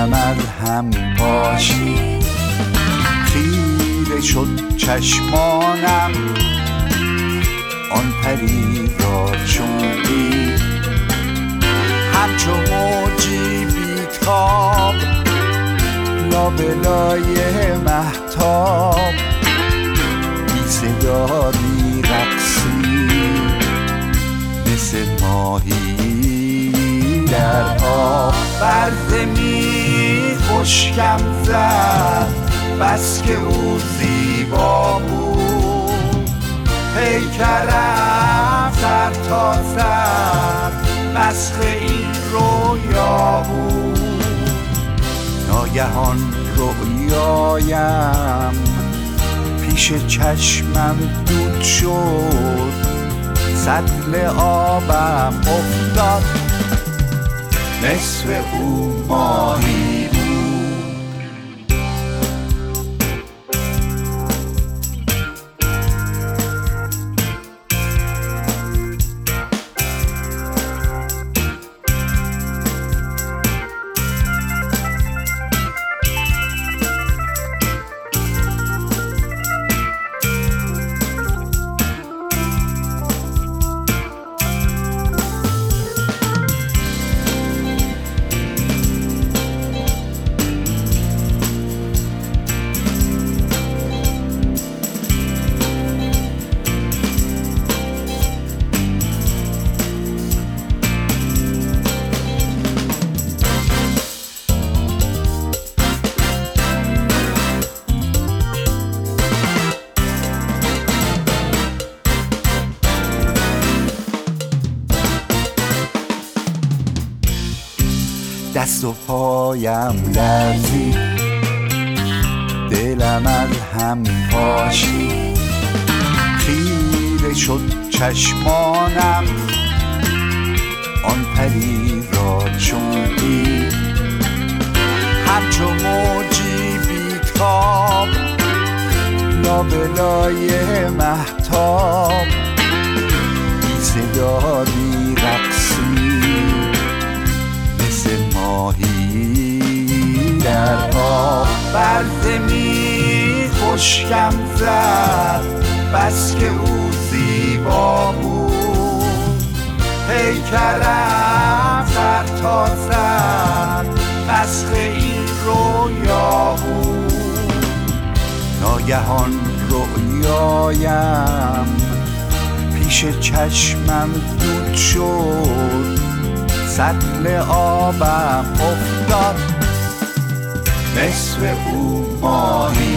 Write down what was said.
دلم از هم پاشید، خیره شد چشمانم آن پری را چون دید، همچو موجی بیتاب لابلای مهتاب، بی صدا بی رقصی مثل ماهی در آب، بر زمین خشکم زد بس که او زیبا بود، پیکرم سر تا سر مسخ این رویا بود. ناگهان رویایم پیش چشمم دود شد، سطل آبم افتاد، نصف او ماهی بود. دست و پایم لرزید، دلم از هم پاشید، خیره شد چشمانم آن پری را چون دید، همچو موجی بیتاب لابلای مهتاب، بی صدا بی رقصی ماهی در آب، بر زمین خشکم زد بس که او زیبا بود، پیکرم سر تا سر مسخ این رویا بود. ناگهان رویایم پیش چشمم دود شد، سطل آبم افتاد، نصف او ماهی